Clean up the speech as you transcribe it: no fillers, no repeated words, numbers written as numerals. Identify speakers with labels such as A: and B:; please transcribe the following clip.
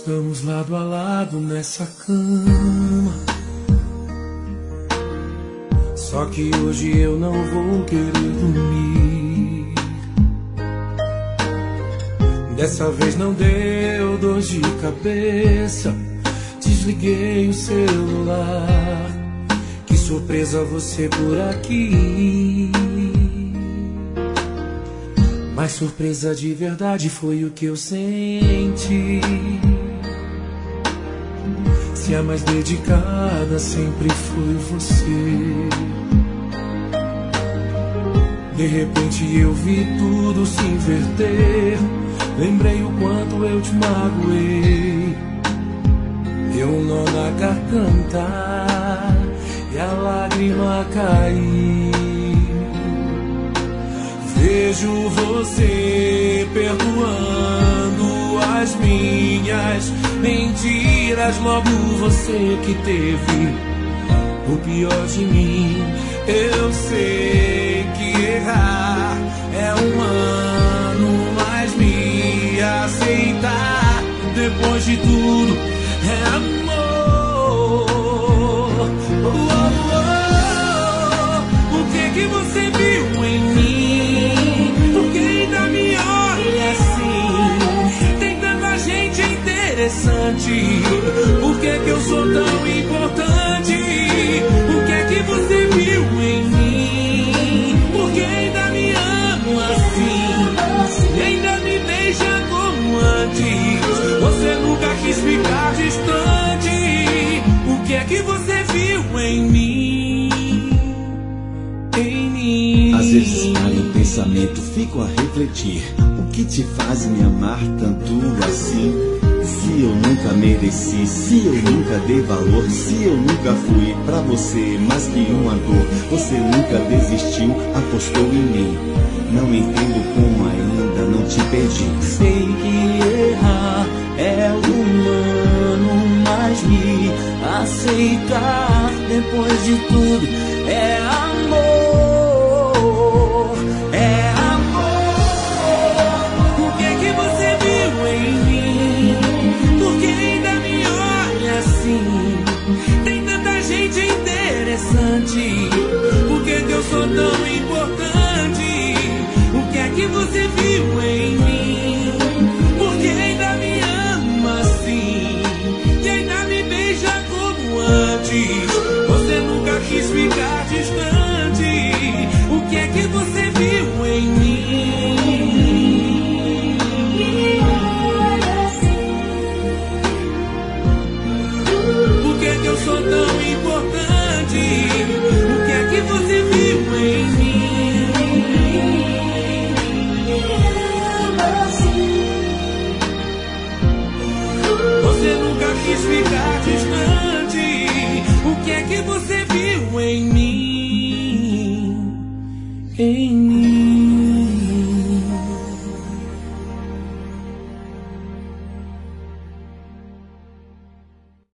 A: estamos lado a lado nessa cama. Só que hoje eu não vou querer dormir. Dessa vez não deu dor de cabeça. Desliguei o celular. Que surpresa você por aqui. Mas surpresa de verdade foi o que eu senti. Se a mais dedicada sempre foi você. De repente eu vi tudo se inverter. Lembrei o quanto eu te magoei. Deu um nó na garganta e a lágrima caiu. Vejo você perdoando as minhas mentiras. Logo você que teve o pior de mim. Eu sei que errar é humano, mas me aceitar depois de tudo é amor. O que você viu em mim? Por que ainda me olha assim? Tem tanta gente interessante. Por que eu sou tão importante? O que você viu em mim? Por que ainda me ama assim? E ainda me beija como antes? Você nunca quis ficar distante. O que você viu em mim? Em mim.
B: Às vezes paro em pensamento, fico a refletir. O que te faz me amar tanto assim? Se eu nunca mereci, se eu nunca dei valor, se eu nunca fui pra você mais que uma dor. Você nunca desistiu, apostou em mim. Não entendo como ainda não te perdi.
C: Sei que errar é humano, mas me aceitar depois de tudo é amor. É amor. O que você viu em mim? Por que ainda me olha assim? Tem tanta gente interessante. Por que eu sou tão importante? O que você viu em mim? Por que ainda me ama assim? E ainda me beija como antes? Você nunca quis ficar distante. O que você viu em mim? Por que eu sou tão importante? O que você viu em mim? Você nunca quis ficar distante. O que você viu em mim? Em mim.